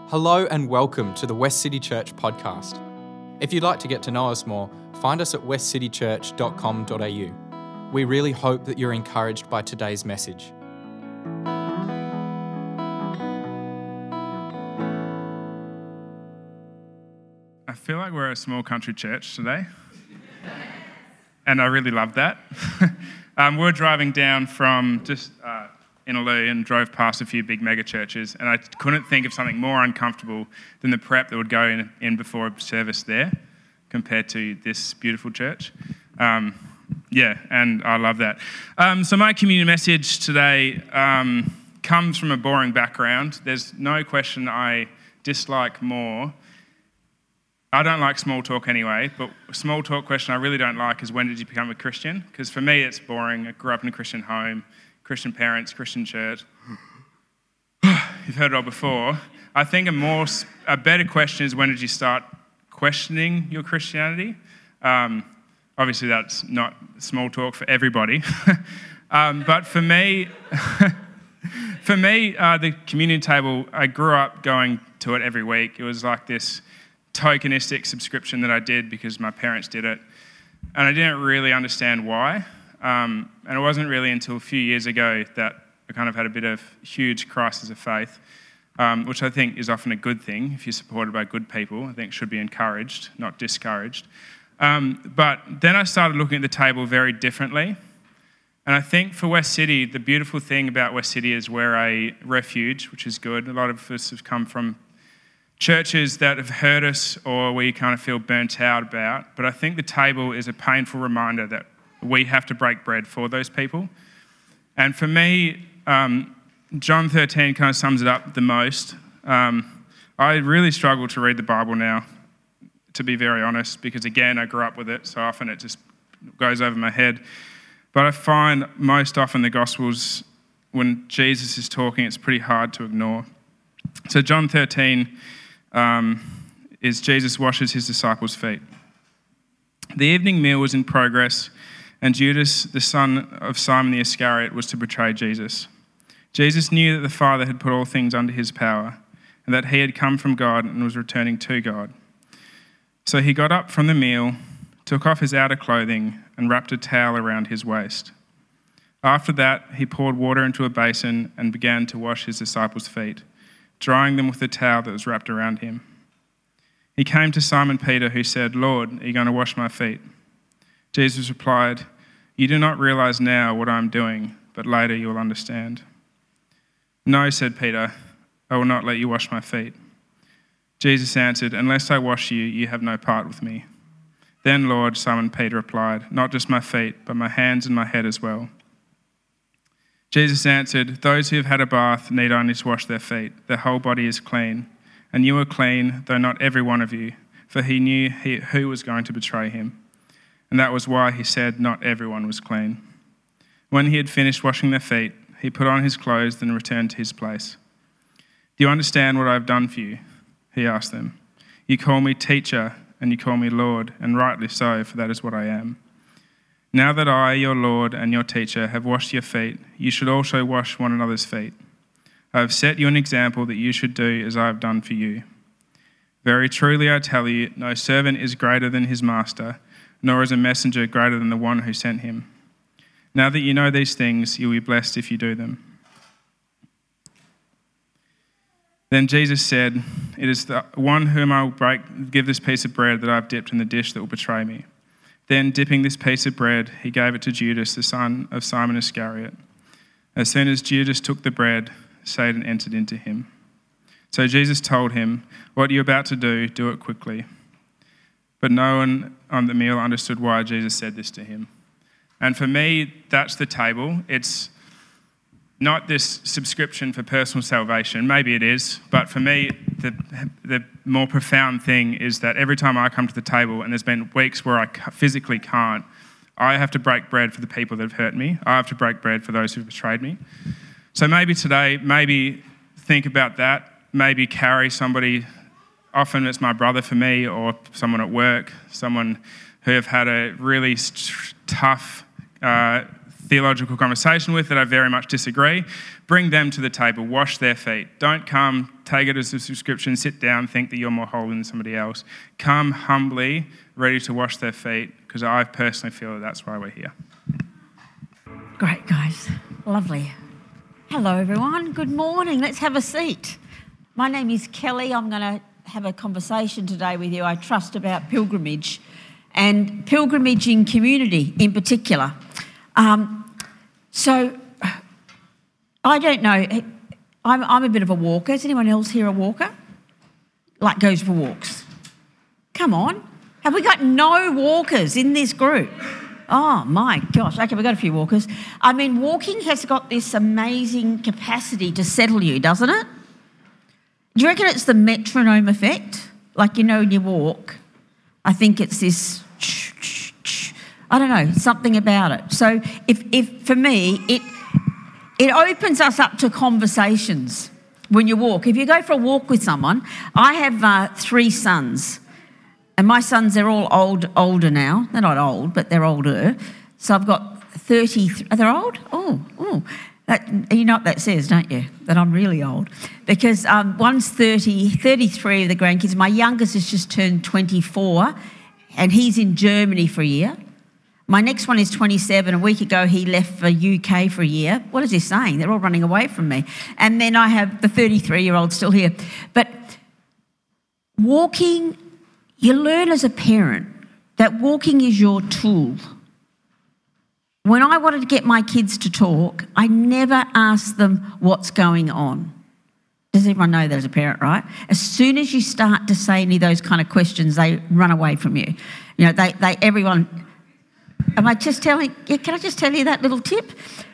Hello and welcome to the West City Church podcast. If you'd like to get to know us more, find us at westcitychurch.com.au. We really hope that you're encouraged by today's message. I feel like we're a small country church today, and I really love that. We're driving down from just Inaloo and drove past a few big mega churches, and I couldn't think of something more uncomfortable than the prep that would go in before a service there compared to this beautiful church. And I love that. So my community message today comes from a boring background. There's no question I dislike more. I don't like small talk anyway, but a small talk question I really don't like is, when did you become a Christian? Because for me, it's boring. I grew up in a Christian home, Christian parents, Christian church. You've heard it all before. I think a better question is, when did you start questioning your Christianity? Obviously, that's not small talk for everybody. But for me, the communion table, I grew up going to it every week. It was like this tokenistic subscription that I did because my parents did it, and I didn't really understand why. And it wasn't really until a few years ago that I kind of had a bit of huge crisis of faith, which I think is often a good thing. If you're supported by good people, I think should be encouraged, not discouraged. But then I started looking at the table very differently. And I think for West City, the beautiful thing about West City is we're a refuge, which is good. A lot of us have come from churches that have hurt us or we kind of feel burnt out about. But I think the table is a painful reminder that we have to break bread for those people. And for me, John 13 kind of sums it up the most. I really struggle to read the Bible now, to be very honest, because again, I grew up with it, so often it just goes over my head. But I find most often the Gospels, when Jesus is talking, it's pretty hard to ignore. So John 13 is Jesus washes his disciples' feet. The evening meal was in progress, and Judas, the son of Simon the Iscariot, was to betray Jesus. Jesus knew that the Father had put all things under his power, and that he had come from God and was returning to God. So he got up from the meal, took off his outer clothing, and wrapped a towel around his waist. After that, he poured water into a basin and began to wash his disciples' feet, drying them with the towel that was wrapped around him. He came to Simon Peter, who said, "Lord, are you going to wash my feet?" Jesus replied, "You do not realize now what I am doing, but later you will understand." "No," said Peter, "I will not let you wash my feet." Jesus answered, "Unless I wash you, you have no part with me." "Then, Lord," Simon Peter replied, "not just my feet, but my hands and my head as well." Jesus answered, "Those who have had a bath need only to wash their feet. Their whole body is clean. And you are clean, though not every one of you." For he knew who was going to betray him. And that was why he said not everyone was clean. When he had finished washing their feet, he put on his clothes and returned to his place. "Do you understand what I have done for you?" he asked them. "You call me teacher, and you call me Lord, and rightly so, for that is what I am. Now that I, your Lord and your teacher, have washed your feet, you should also wash one another's feet. I have set you an example that you should do as I have done for you. Very truly I tell you, no servant is greater than his master, nor is a messenger greater than the one who sent him. Now that you know these things, you will be blessed if you do them." Then Jesus said, "It is the one whom I will give this piece of bread that I have dipped in the dish that will betray me." Then, dipping this piece of bread, he gave it to Judas, the son of Simon Iscariot. As soon as Judas took the bread, Satan entered into him. So Jesus told him, "What you're about to do, do it quickly." But no one on the meal understood why Jesus said this to him. And for me, that's the table. It's not this subscription for personal salvation. Maybe it is, but for me, the more profound thing is that every time I come to the table, and there's been weeks where I physically can't, I have to break bread for the people that have hurt me. I have to break bread for those who have betrayed me. So maybe today, think about that. Maybe carry somebody. Often it's my brother for me, or someone at work, someone who have had a really tough theological conversation with that I very much disagree. Bring them to the table, wash their feet. Don't come, take it as a subscription, sit down, think that you're more holy than somebody else. Come humbly, ready to wash their feet, because I personally feel that that's why we're here. Great, guys. Lovely. Hello, everyone. Good morning. Let's have a seat. My name is Kelly. I'm going to have a conversation today with you, I trust, about pilgrimage and pilgrimage in community in particular. So, I don't know. I'm a bit of a walker. Is anyone else here a walker? Like goes for walks? Come on. Have we got no walkers in this group? Oh, my gosh. Okay, we've got a few walkers. I mean, walking has got this amazing capacity to settle you, doesn't it? Do you reckon it's the metronome effect? Like, when you walk, I think it's this, I don't know, something about it. So if for me, it opens us up to conversations when you walk. If you go for a walk with someone, I have 3 sons. And my sons, they're all older now. They're not old, but they're older. So I've got 30. Are they old? Oh. You know what that says, don't you? That I'm really old. Because one's 30, 33 of the grandkids. My youngest has just turned 24, and he's in Germany for a year. My next one is 27. A week ago, he left for UK for a year. What is he saying? They're all running away from me. And then I have the 33-year-old still here. But walking... You learn as a parent that walking is your tool. When I wanted to get my kids to talk, I never asked them what's going on. Does everyone know that as a parent, right? As soon as you start to say any of those kind of questions, they run away from you. Everyone... Am I just telling... Can I just tell you that little tip?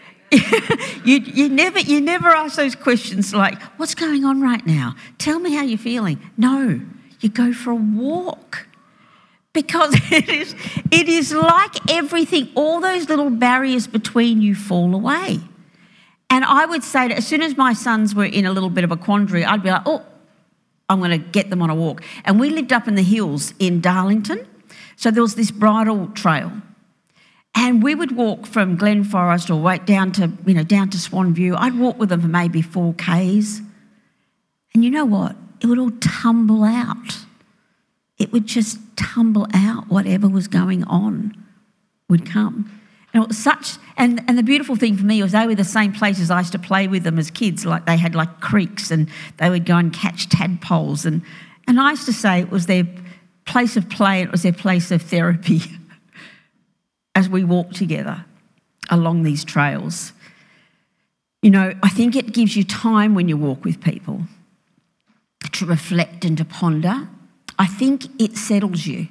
you never ask those questions like, what's going on right now? Tell me how you're feeling. No. You go for a walk, because it is like everything, all those little barriers between you fall away. And I would say that as soon as my sons were in a little bit of a quandary, I'd be like, I'm going to get them on a walk. And we lived up in the hills in Darlington, so there was this bridle trail. And we would walk from Glen Forest or right down to Swan View. I'd walk with them for maybe 4 Ks. And you know what? It would all tumble out. It would just tumble out. Whatever was going on would come. And it was and the beautiful thing for me was they were the same places I used to play with them as kids. Like they had like creeks, and they would go and catch tadpoles. And I used to say it was their place of play. It was their place of therapy as we walked together along these trails. I think it gives you time when you walk with people to reflect and to ponder. I think it settles you.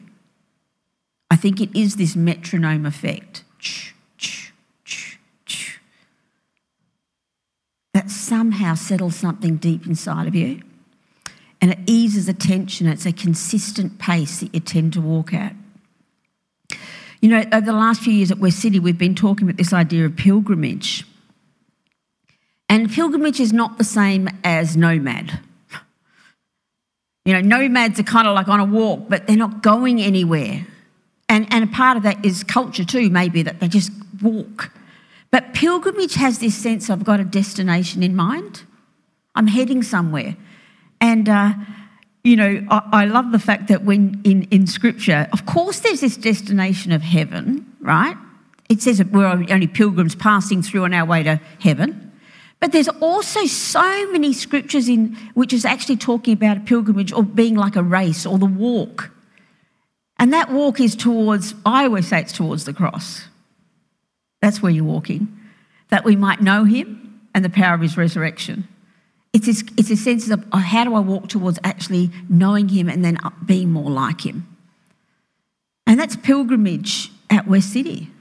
I think it is this metronome effect that somehow settles something deep inside of you, and it eases the tension. It's a consistent pace that you tend to walk at. Over the last few years at West City, we've been talking about this idea of pilgrimage. And pilgrimage is not the same as nomad. Nomads are kind of like on a walk, but they're not going anywhere. And a part of that is culture too, maybe, that they just walk. But pilgrimage has this sense of, I've got a destination in mind. I'm heading somewhere. And, I love the fact that when in Scripture, of course there's this destination of heaven, right? It says that we're only pilgrims passing through on our way to heaven. But there's also so many scriptures in which is actually talking about a pilgrimage or being like a race or the walk. And that walk is I always say it's towards the cross. That's where you're walking, that we might know him and the power of his resurrection. It's a sense of how do I walk towards actually knowing him and then being more like him. And that's pilgrimage at West City.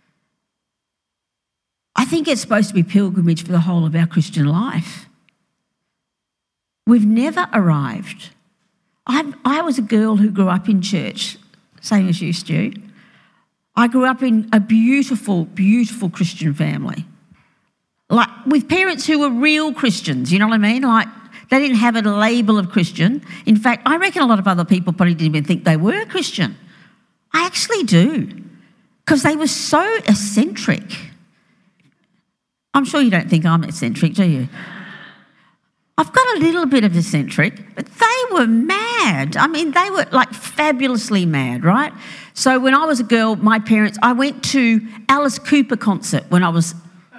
I think it's supposed to be pilgrimage for the whole of our Christian life. We've never arrived. I was a girl who grew up in church, same as you, Stu. I grew up in a beautiful, beautiful Christian family. Like with parents who were real Christians, you know what I mean? Like they didn't have a label of Christian. In fact, I reckon a lot of other people probably didn't even think they were Christian. I actually do, because they were so eccentric. I'm sure you don't think I'm eccentric, do you? I've got a little bit of eccentric, but they were mad. I mean, they were like fabulously mad, right? So when I was a girl, I went to Alice Cooper concert when I was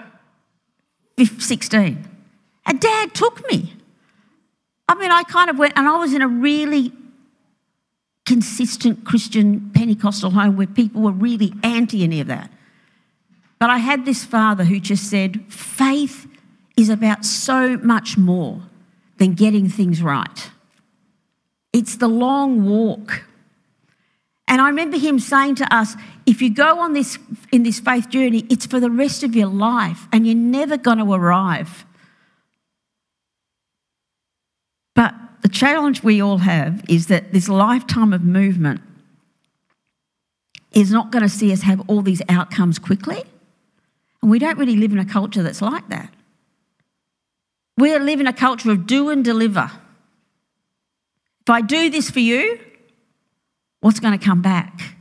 16. And Dad took me. I mean, I kind of went, and I was in a really consistent Christian Pentecostal home where people were really anti any of that. But I had this father who just said, faith is about so much more than getting things right. It's the long walk. And I remember him saying to us, if you go in this faith journey, it's for the rest of your life and you're never going to arrive. But the challenge we all have is that this lifetime of movement is not going to see us have all these outcomes quickly. And we don't really live in a culture that's like that. We live in a culture of do and deliver. If I do this for you, what's going to come back?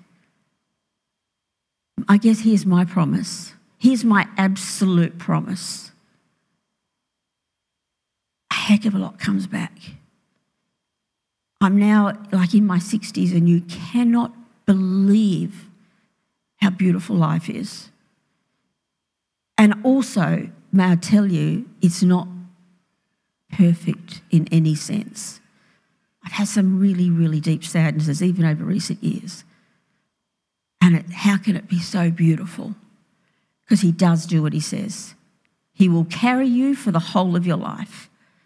I guess here's my promise. Here's my absolute promise. A heck of a lot comes back. I'm now like in my 60s and you cannot believe how beautiful life is. And also, may I tell you, it's not perfect in any sense. I've had some really, really deep sadnesses, even over recent years. And how can it be so beautiful? Because he does do what he says. He will carry you for the whole of your life.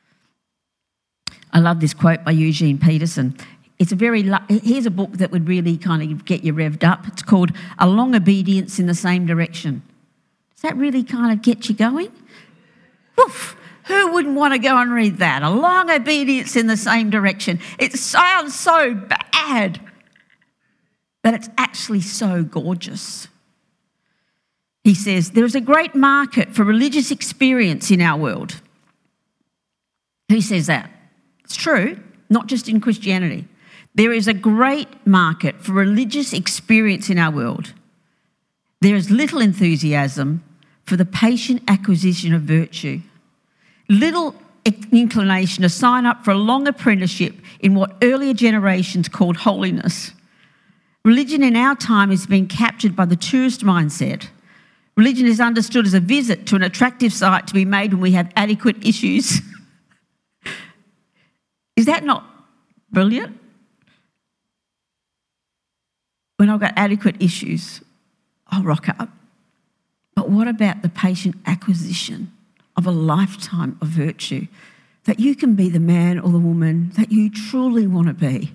I love this quote by Eugene Peterson. Here's a book that would really kind of get you revved up. It's called A Long Obedience in the Same Direction. Does that really kind of get you going? Woof! Who wouldn't want to go and read that? A long obedience in the same direction. It sounds so bad, but it's actually so gorgeous. He says, there is a great market for religious experience in our world. Who says that? It's true, not just in Christianity. There is a great market for religious experience in our world. There is little enthusiasm for the patient acquisition of virtue. Little inclination to sign up for a long apprenticeship in what earlier generations called holiness. Religion in our time has been captured by the tourist mindset. Religion is understood as a visit to an attractive site to be made when we have adequate issues. Is that not brilliant? When I've got adequate issues, I'll rock up. But what about the patient acquisition of a lifetime of virtue, that you can be the man or the woman that you truly want to be?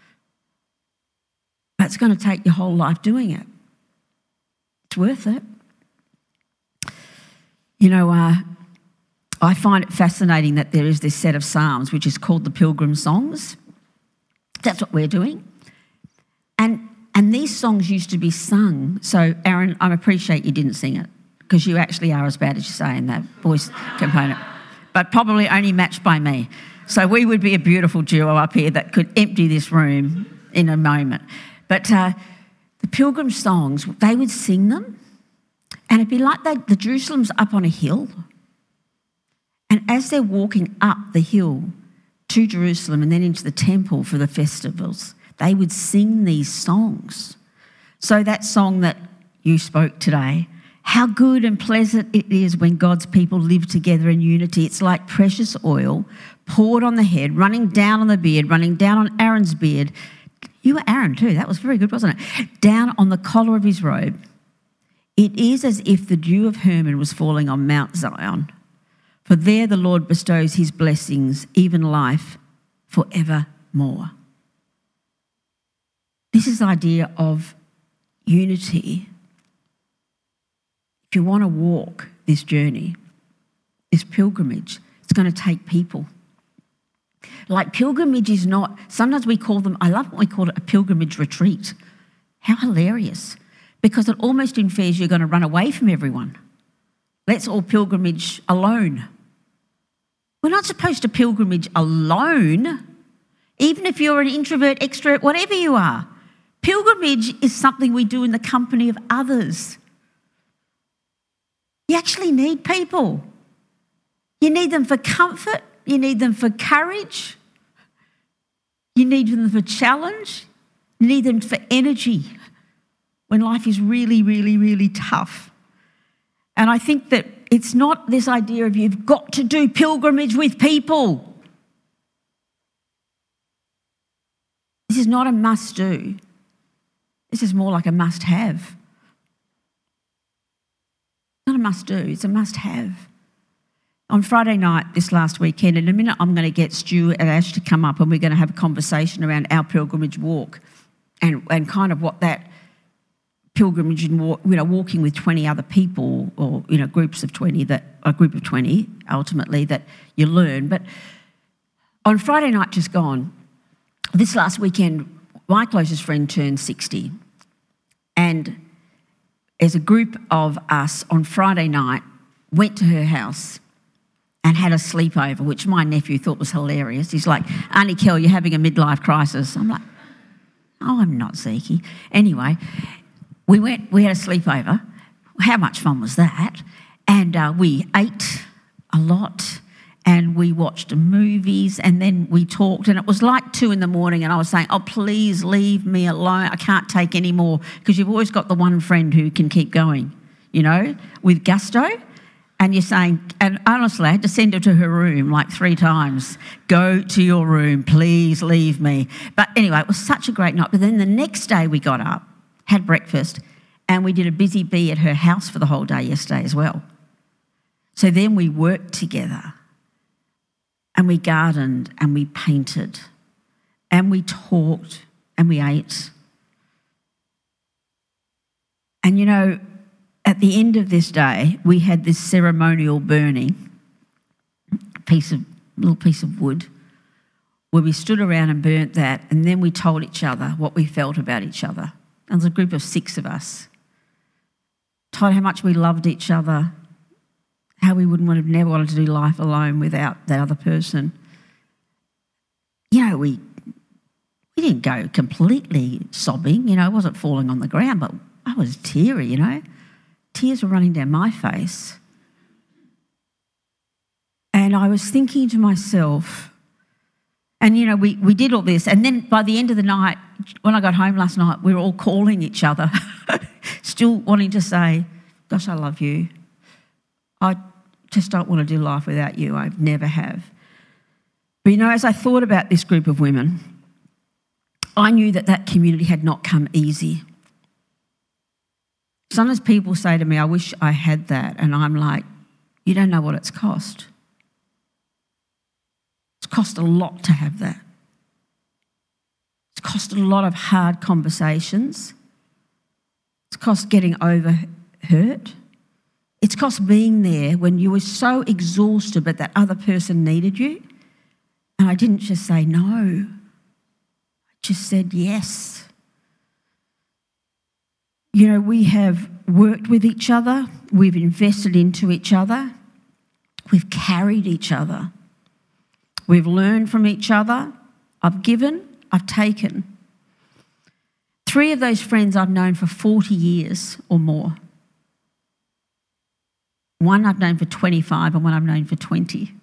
That's going to take your whole life doing it. It's worth it. You know, I find it fascinating that there is this set of psalms which is called the Pilgrim Songs. That's what we're doing. And these songs used to be sung. So, Aaron, I appreciate you didn't sing it because you actually are as bad as you say in that voice component, but probably only matched by me. So we would be a beautiful duo up here that could empty this room in a moment. But the Pilgrim Songs, they would sing them, and it'd be like the Jerusalem's up on a hill. And as they're walking up the hill to Jerusalem and then into the temple for the festivals, they would sing these songs. So that song that you spoke today, how good and pleasant it is when God's people live together in unity. It's like precious oil poured on the head, running down on the beard, running down on Aaron's beard. You were Aaron too. That was very good, wasn't it? Down on the collar of his robe. It is as if the dew of Hermon was falling on Mount Zion. For there the Lord bestows his blessings, even life, forevermore. This is the idea of unity. If you want to walk this journey, this pilgrimage, it's going to take people. Like pilgrimage is not, sometimes we call them, I love when we call it a pilgrimage retreat. How hilarious. Because it almost infers you're going to run away from everyone. Let's all pilgrimage alone. We're not supposed to pilgrimage alone, even if you're an introvert, extrovert, whatever you are. Pilgrimage is something we do in the company of others. You actually need people. You need them for comfort. You need them for courage. You need them for challenge. You need them for energy when life is really, really, really tough. And I think that it's not this idea of you've got to do pilgrimage with people. This is not a must-do. This is more like a must-have. Not a must-do, it's a must-have. On Friday night this last weekend, in a minute I'm going to get Stu and Ash to come up and we're going to have a conversation around our pilgrimage walk and kind of what that pilgrimage and walk, walking with 20 other people or, groups of 20, a group of 20 ultimately that you learn. But on Friday night just gone, this last weekend, my closest friend turned 60. And as a group of us on Friday night went to her house and had a sleepover, which my nephew thought was hilarious. He's like, Auntie Kel, you're having a midlife crisis. I'm like, oh, I'm not, Zeke. Anyway, we had a sleepover. How much fun was that? And we ate a lot and we watched movies and then we talked and it was like 2 a.m. and I was saying, oh, please leave me alone. I can't take any more, because you've always got the one friend who can keep going, with gusto. And you're saying, and honestly, I had to send her to her room like 3 times. Go to your room, please leave me. But anyway, it was such a great night. But then the next day we got up, had breakfast, and we did a busy bee at her house for the whole day yesterday as well. So then we worked together and we gardened and we painted and we talked and we ate. And at the end of this day, we had this ceremonial burning, little piece of wood, where we stood around and burnt that, and then we told each other what we felt about each other. And there was a group of 6 of us. Told how much we loved each other, how we have never wanted to do life alone without that other person. We didn't go completely sobbing, I wasn't falling on the ground, but I was teary, Tears were running down my face. And I was thinking to myself, and, we did all this. And then by the end of the night, when I got home last night, we were all calling each other, still wanting to say, gosh, I love you. I just don't want to do life without you. I never have. But, as I thought about this group of women, I knew that community had not come easy. Sometimes people say to me, I wish I had that. And I'm like, you don't know what it's cost. It's cost a lot to have that. It's cost a lot of hard conversations. It's cost getting over hurt. It's cost being there when you were so exhausted but that other person needed you. And I didn't just say no. I just said yes. We have worked with each other, we've invested into each other, we've carried each other, we've learned from each other, I've given, I've taken. 3 of those friends I've known for 40 years or more. One I've known for 25 and one I've known for 20.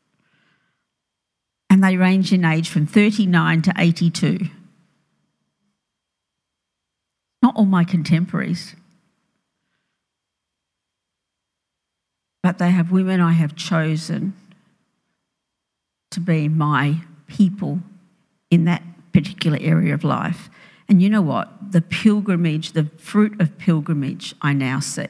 And they range in age from 39 to 82. Not all my contemporaries, but they have women I have chosen to be my people in that particular area of life. And you know what? The pilgrimage, the fruit of pilgrimage, I now see.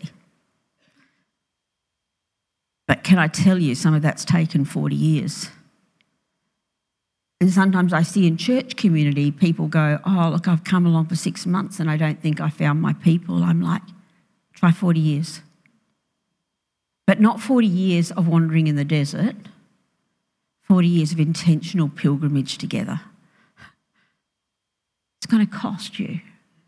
But can I tell you, some of that's taken 40 years. And sometimes I see in church community, people go, oh, look, I've come along for 6 months and I don't think I found my people. I'm like, try 40 years. But not 40 years of wandering in the desert, 40 years of intentional pilgrimage together. It's going to cost you.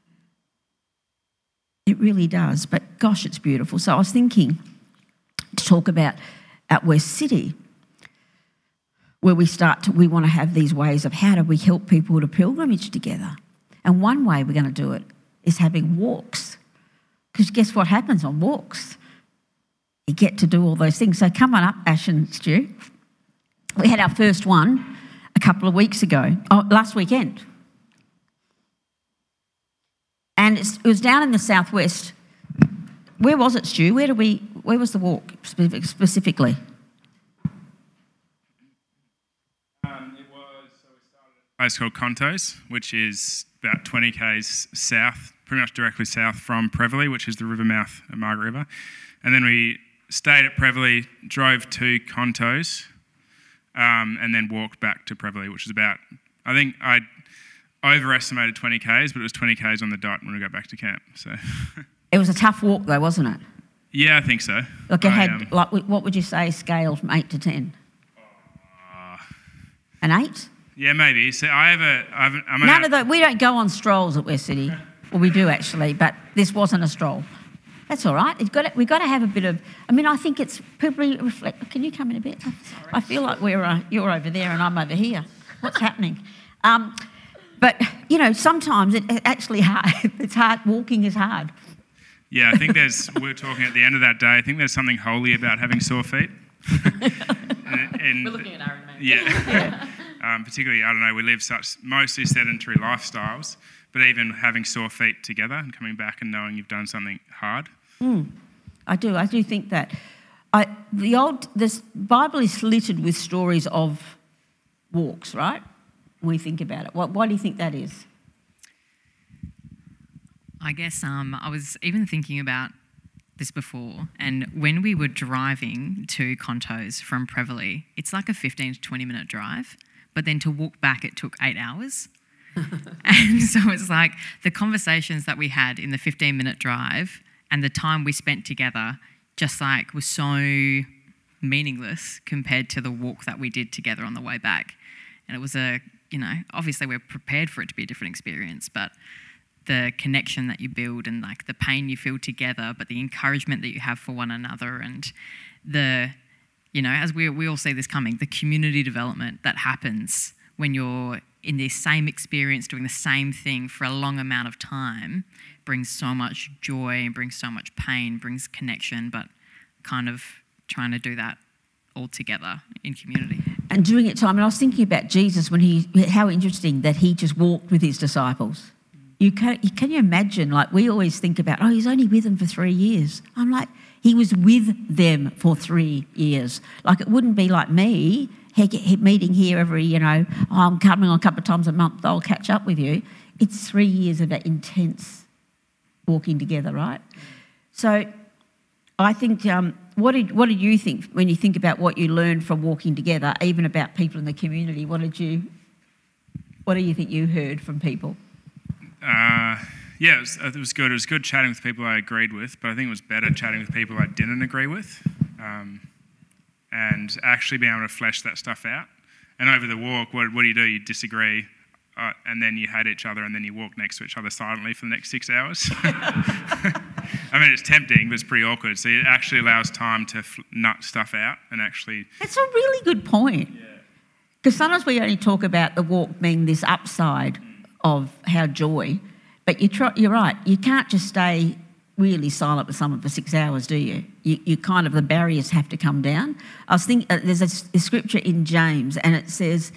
It really does. But gosh, it's beautiful. So I was thinking to talk about at West City, where we want to have these ways of how do we help people to pilgrimage together. And one way we're going to do it is having walks. Because guess what happens on walks? you get to do all those things. So come on up, Ash and Stu. We had our first one a couple of weeks ago, last weekend. And it was down in the southwest. Where was it, Stu? Where was the walk specifically? A place called Contos, which is about 20 k's south, pretty much directly south from Prevelly, which is the river mouth of Margaret River. And then we stayed at Prevelly, drove to Contos, and then walked back to Prevelly, which is about, I think I overestimated 20 k's, but it was 20 k's on the dot when we got back to camp. So It was a tough walk though, wasn't it? yeah, I think so. Like it had, what would you say, scale from 8 to 10? An 8? Yeah, maybe. So None of those. We don't go on strolls at West City. Well, we do actually, but this wasn't a stroll. That's all right. We've got to have a bit of. I mean, I think it's people reflect. Can you come in a bit? I feel like you're over there and I'm over here. What's happening? But sometimes it's actually hard. It's hard. Walking is hard. Yeah, I think we were talking at the end of that day. I think there's something holy about having sore feet. We're looking at Aaron, mate. Yeah. Particularly, I don't know, we live such mostly sedentary lifestyles, but even having sore feet together and coming back and knowing you've done something hard. I do think that. This Bible is littered with stories of walks, right? When we think about it. Why do you think that is? I guess I was even thinking about this before, and when we were driving to Contos from Prevelly, it's like a 15 to 20 minute drive, but then to walk back it took 8 hours. And so it's like the conversations that we had in the 15-minute drive and the time we spent together just like was so meaningless compared to the walk that we did together on the way back. And it was obviously we're prepared for it to be a different experience, but the connection that you build and like the pain you feel together, but the encouragement that you have for one another and the, as we all see this coming, the community development that happens when you're in this same experience, doing the same thing for a long amount of time, brings so much joy and brings so much pain, brings connection, but kind of trying to do that all together in community. And doing it time, and I was thinking about Jesus how interesting that he just walked with his disciples. Can you imagine, like we always think about, he's only with them for 3 years. I'm like, he was with them for 3 years. Like it wouldn't be like me meeting here every, I'm coming on a couple of times a month, I'll catch up with you. It's 3 years of that intense walking together, right? So I think, what did you think when you think about what you learned from walking together, even about people in the community? What do you think you heard from people? It was good. It was good chatting with people I agreed with, but I think it was better chatting with people I didn't agree with, and actually being able to flesh that stuff out. And over the walk, what do? You disagree, and then you hate each other, and then you walk next to each other silently for the next 6 hours. I mean, it's tempting, but it's pretty awkward. So it actually allows time to nut stuff out and actually... That's a really good point. Because sometimes we only talk about the walk being this upside of how joy, but you're right, you can't just stay really silent with someone for 6 hours, do you? You kind of, the barriers have to come down. I was thinking, there's a scripture in James, and it says,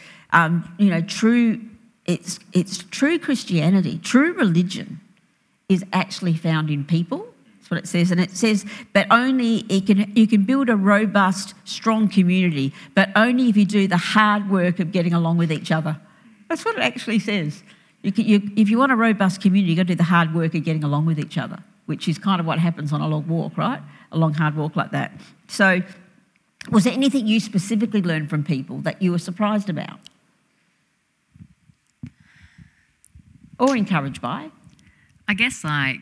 it's true Christianity, true religion is actually found in people. That's what it says. And it says, but only you can build a robust, strong community, but only if you do the hard work of getting along with each other. That's what it actually says. If you want a robust community, you've got to do the hard work of getting along with each other, which is kind of what happens on a long walk, right? A long, hard walk like that. So was there anything you specifically learned from people that you were surprised about? Or encouraged by? I guess I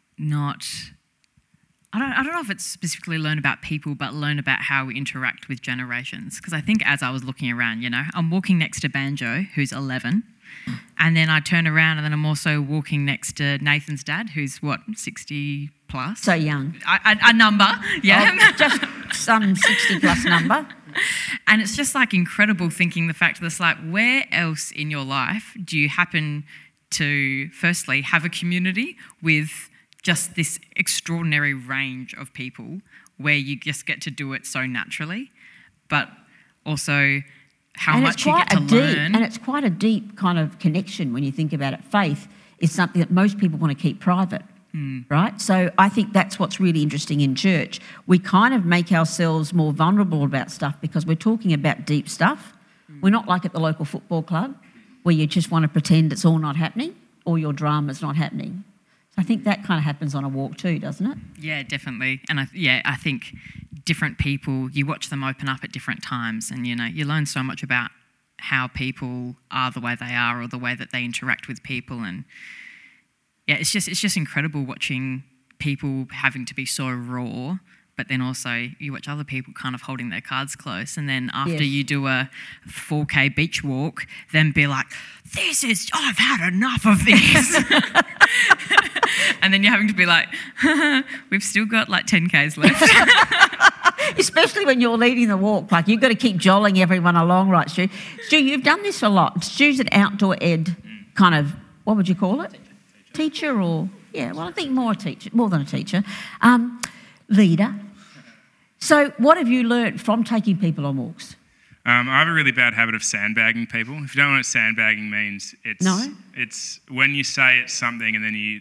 don't know if it's specifically learn about people, but learn about how we interact with generations. Because I think as I was looking around, I'm walking next to Banjo, who's 11, and then I turn around and then I'm also walking next to Nathan's dad, who's 60 plus. So young. A number, yeah. Oh, just some 60 plus number. And it's just like incredible thinking the fact that it's like, where else in your life do you happen to, firstly, have a community with just this extraordinary range of people where you just get to do it so naturally, but also how and much you get to learn. And it's quite a deep kind of connection when you think about it. Faith is something that most people want to keep private, right? So I think that's what's really interesting in church. We kind of make ourselves more vulnerable about stuff because we're talking about deep stuff. We're not like at the local football club where you just want to pretend it's all not happening or your drama's not happening. So I think that kind of happens on a walk too, doesn't it? Yeah, definitely. And I think different people, you watch them open up at different times, and you learn so much about how people are the way they are or the way that they interact with people. And yeah, it's just incredible watching people having to be so raw, but then also you watch other people kind of holding their cards close, and then after you do a 4K beach walk, then be like, I've had enough of this. And then you're having to be like, we've still got like 10Ks left. Especially when you're leading the walk, like you've got to keep jolling everyone along, right, Stu? Stu, you've done this a lot. Stu's an outdoor ed kind of, what would you call it? Teacher or, yeah, well, I think more than a teacher. Leader. So what have you learnt from taking people on walks? I have a really bad habit of sandbagging people. If you don't know what sandbagging means, it's when you say it's something and then you...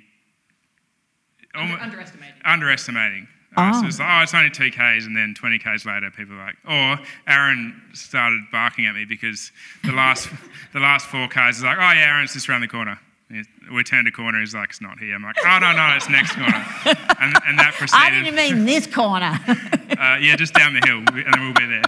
Underestimating. So it's like, it's only 2Ks, and then 20Ks later, people are like, or Aaron started barking at me because the last 4Ks is like, oh yeah, Aaron's just around the corner. We turned a corner, he's like, it's not here. I'm like, oh no, it's next corner. And that proceeded. I didn't mean this corner. Yeah, just down the hill, and then we'll be there.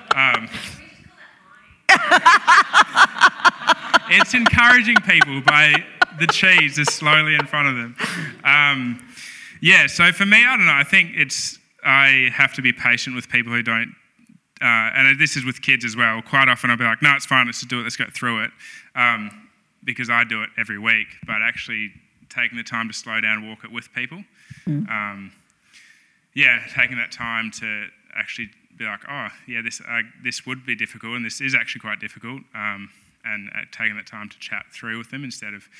It's encouraging people by the cheese is slowly in front of them. Yeah, so for me, I don't know, I think I have to be patient with people who don't, and this is with kids as well. Quite often I'll be like, no, it's fine, let's just do it, let's go through it, because I do it every week, but actually taking the time to slow down and walk it with people. Taking that time to actually be like, oh, yeah, this would be difficult, and this is actually quite difficult, and taking that time to chat through with them instead of...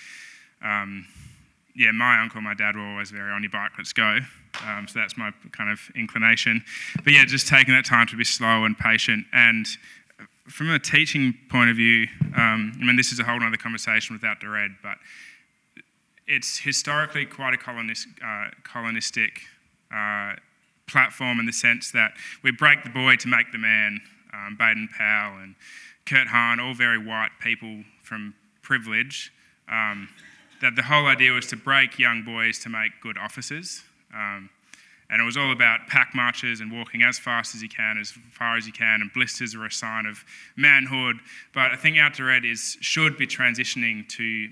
my uncle and my dad were always very on your bike, let's go. So that's my kind of inclination. But yeah, just taking that time to be slow and patient. And from a teaching point of view, this is a whole other conversation with Outdoor Ed, but it's historically quite a colonistic platform in the sense that we break the boy to make the man. Baden Powell and Kurt Hahn, all very white people from privilege. That the whole idea was to break young boys to make good officers. And it was all about pack marches and walking as fast as you can, as far as you can, and blisters are a sign of manhood. But I think Outdoor Ed should be transitioning to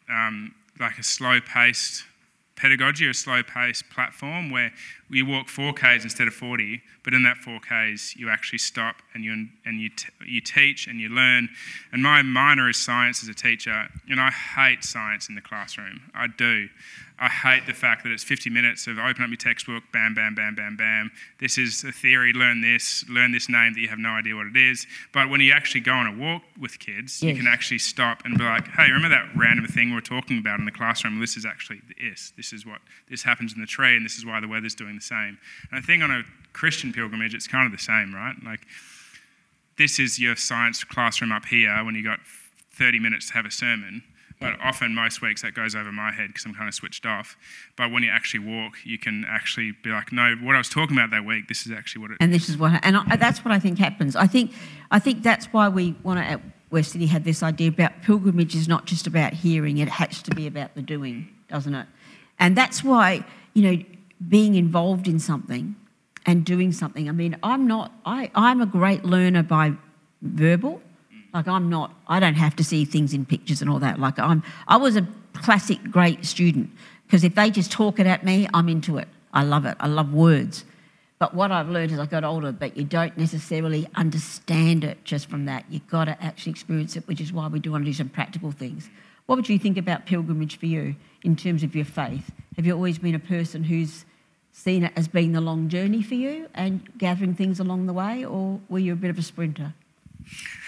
like a slow-paced pedagogy or a slow-paced platform where you walk 4Ks instead of 40, but in that 4Ks you actually stop and you teach and you learn. And my minor is science as a teacher, and I hate science in the classroom. I do. I hate the fact that it's 50 minutes of open up your textbook, bam, bam, bam, bam, bam. This is a theory, learn this name that you have no idea what it is. But when you actually go on a walk with kids, you can actually stop and be like, hey, remember that random thing we were talking about in the classroom? Well, this is actually this. This happens in the tree, and this is why the weather's doing the same. And I think on a Christian pilgrimage, it's kind of the same, right? Like, this is your science classroom up here when you got 30 minutes to have a sermon. But often, most weeks, that goes over my head because I'm kind of switched off. But when you actually walk, you can actually be like, no, what I was talking about that week, this is actually what it is. And this is what, that's what I think happens. I think that's why we want to, at West City, have this idea about pilgrimage is not just about hearing, it has to be about the doing, doesn't it? And that's why, being involved in something and doing something. I mean, I'm a great learner by verbal. Like I don't have to see things in pictures and all that. Like I was a classic great student because if they just talk it at me, I'm into it. I love it. I love words. But what I've learned as I got older, that you don't necessarily understand it just from that. You've got to actually experience it, which is why we do want to do some practical things. What would you think about pilgrimage for you in terms of your faith? Have you always been a person who's seen it as being the long journey for you and gathering things along the way, or were you a bit of a sprinter?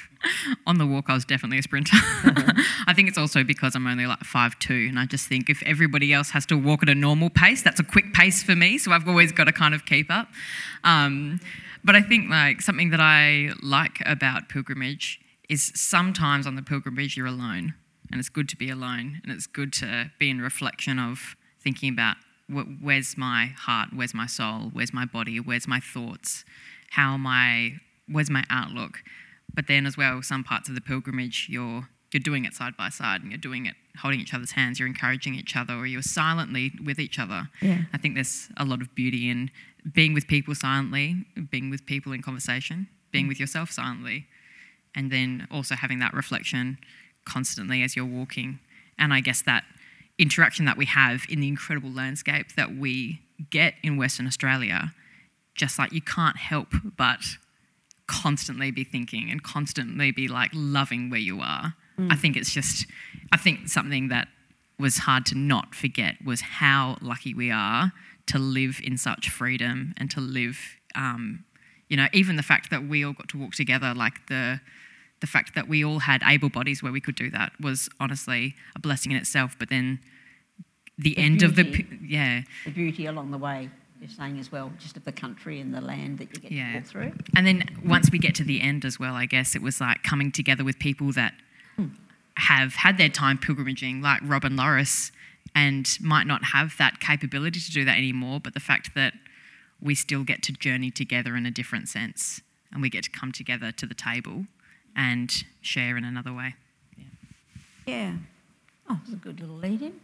On the walk, I was definitely a sprinter. I think it's also because I'm only like 5'2", and I just think if everybody else has to walk at a normal pace, that's a quick pace for me, so I've always got to kind of keep up. But I think like something that I like about pilgrimage is sometimes on the pilgrimage you're alone, and it's good to be alone, and it's good to be in reflection of thinking about where's my heart, where's my soul, where's my body, where's my thoughts, where's my outlook. But then as well, some parts of the pilgrimage you're doing it side by side, and you're doing it holding each other's hands, you're encouraging each other, or you're silently with each other. Yeah. I think there's a lot of beauty in being with people silently, being with people in conversation, being with yourself silently, and then also having that reflection constantly as you're walking. And I guess that interaction that we have in the incredible landscape that we get in Western Australia, just like you can't help but constantly be thinking and constantly be like loving where you are. I think something that was hard to not forget was how lucky we are to live in such freedom and to live, even the fact that we all got to walk together, like the fact that we all had able bodies where we could do that was honestly a blessing in itself. But then the end of the beauty along the way, you're saying as well, just of the country and the land that you get to walk through. And then once we get to the end as well, I guess it was like coming together with people that have had their time pilgrimaging, like Rob and Loris, and might not have that capability to do that anymore, but the fact that we still get to journey together in a different sense, and we get to come together to the table and share in another way. Yeah. Oh, it was a good little lead-in.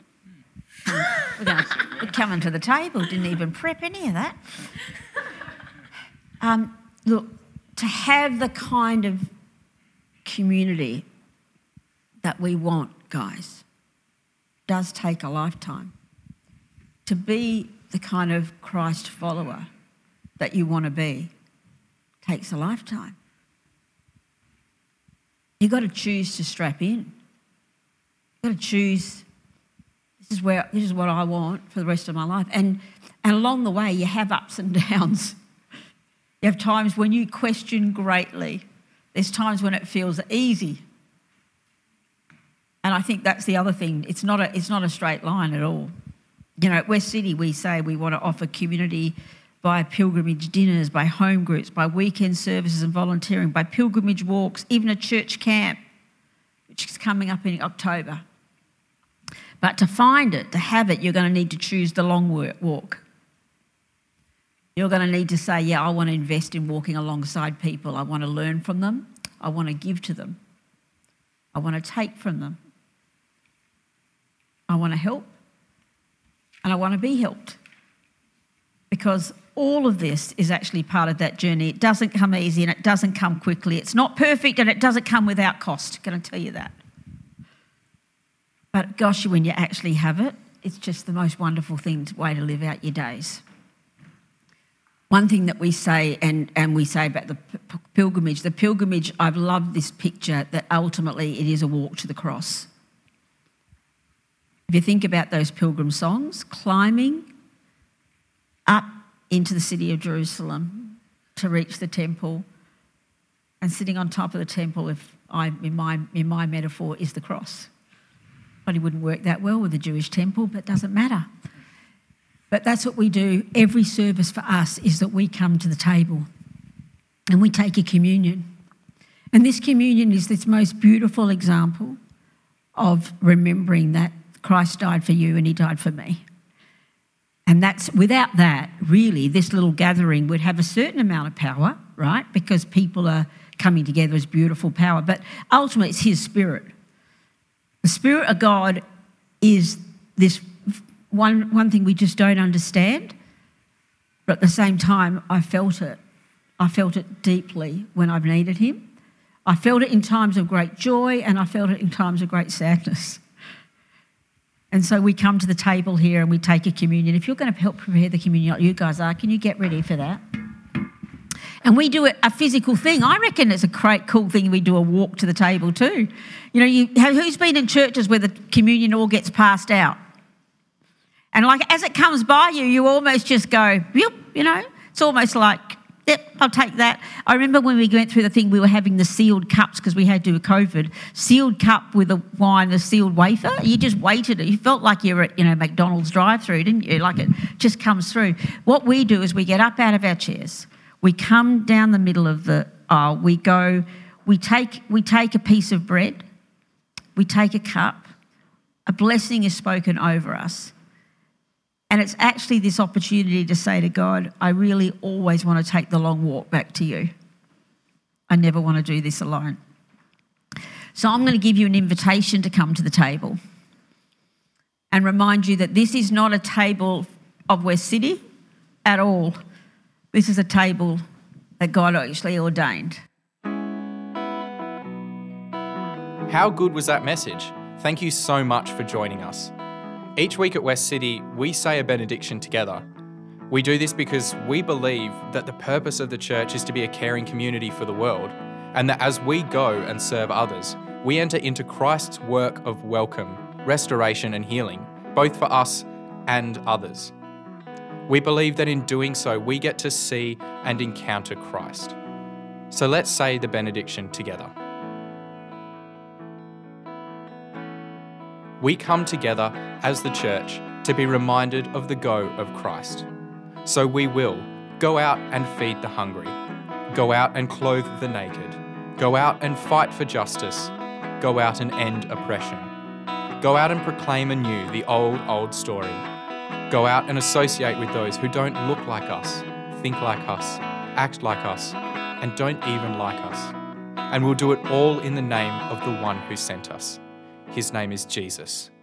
We're coming to the table, didn't even prep any of that. Look, to have the kind of community that we want, guys, does take a lifetime. To be the kind of Christ follower that you want to be takes a lifetime. You've got to choose to strap in. You've got to choose, this is what I want for the rest of my life. And along the way, you have ups and downs. You have times when you question greatly. There's times when it feels easy. And I think that's the other thing. It's not a straight line at all. You know, at West City, we say we want to offer community by pilgrimage dinners, by home groups, by weekend services and volunteering, by pilgrimage walks, even a church camp, which is coming up in October. But to find it, to have it, you're going to need to choose the long walk. You're going to need to say, yeah, I want to invest in walking alongside people. I want to learn from them. I want to give to them. I want to take from them. I want to help. And I want to be helped. Because all of this is actually part of that journey. It doesn't come easy and it doesn't come quickly. It's not perfect and it doesn't come without cost. Can I tell you that? But gosh, when you actually have it, it's just the most wonderful way to live out your days. One thing that we say, and we say about the pilgrimage, I've loved this picture that ultimately it is a walk to the cross. If you think about those pilgrim songs, climbing up into the city of Jerusalem to reach the temple, and sitting on top of the temple, in my metaphor, is the cross. Probably wouldn't work that well with the Jewish temple, but it doesn't matter. But that's what we do. Every service for us is that we come to the table and we take a communion. And this communion is this most beautiful example of remembering that Christ died for you and he died for me. And without that, really, this little gathering would have a certain amount of power, right? Because people are coming together as beautiful power. But ultimately, it's his Spirit. The Spirit of God is this one thing we just don't understand, but at the same time, I felt it. I felt it deeply when I've needed him. I felt it in times of great joy and I felt it in times of great sadness. And so we come to the table here and we take a communion. If you're going to help prepare the communion like you guys are, can you get ready for that? And we do a physical thing. I reckon it's a great, cool thing we do a walk to the table too. You know, who's been in churches where the communion all gets passed out? And like as it comes by you, you almost just go, yep, you know. It's almost like, yep, I'll take that. I remember when we went through the thing, we were having the sealed cups because we had to do COVID. Sealed cup with a wine, a sealed wafer. You just waited. You felt like you were at, McDonald's drive-through, didn't you? Like it just comes through. What we do is we get up out of our chairs. We come down the middle of the aisle. We take a piece of bread. We take a cup. A blessing is spoken over us. And it's actually this opportunity to say to God, I really always want to take the long walk back to you. I never want to do this alone. So I'm going to give you an invitation to come to the table and remind you that this is not a table of West City at all. This is a table that God actually ordained. How good was that message? Thank you so much for joining us. Each week at West City, we say a benediction together. We do this because we believe that the purpose of the church is to be a caring community for the world, and that as we go and serve others, we enter into Christ's work of welcome, restoration and healing, both for us and others. We believe that in doing so, we get to see and encounter Christ. So let's say the benediction together. We come together as the church to be reminded of the go of Christ. So we will go out and feed the hungry, go out and clothe the naked, go out and fight for justice, go out and end oppression, go out and proclaim anew the old story, go out and associate with those who don't look like us, think like us, act like us, and don't even like us. And we'll do it all in the name of the one who sent us. His name is Jesus.